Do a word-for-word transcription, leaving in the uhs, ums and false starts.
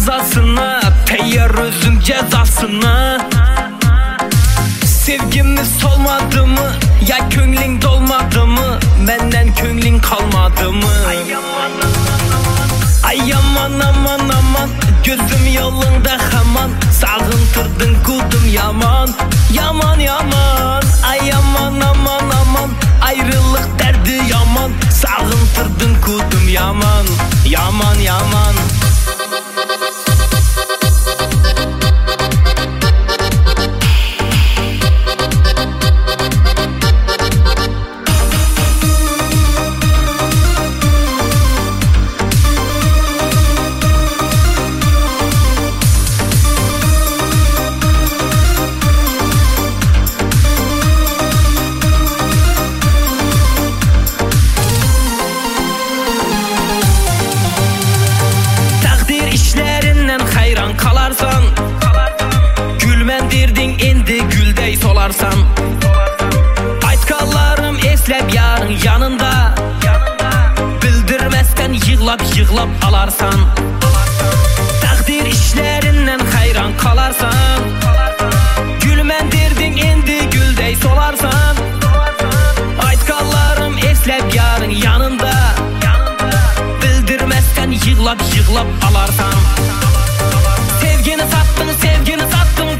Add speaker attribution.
Speaker 1: azasına, teyar özüm cezasına. Sevgimiz solmadı mı, ya köngling dolmadı mı, menden köngling kalmadı mı? Ay aman aman aman, gözüm yolunda haman, sağıntırdın kudum yaman, yaman yaman. Ay aman aman aman, ayrılık derdi yaman, sağıntırdın kudum yaman, yaman yaman. Hayran kalarsan, gülmendirdin endi güldey solarsan. Aytkanlarım eslep yarın yanında, bildirmezken yığlap yığlap alarsan. Takdir işlerinden hayran kalarsan, gülmendirdin endi güldey solarsan. Aytkanlarım eslep yarın yanında, bildirmezken yığlap yığlap alarsan. Sevgini sattın, sevgini sattın,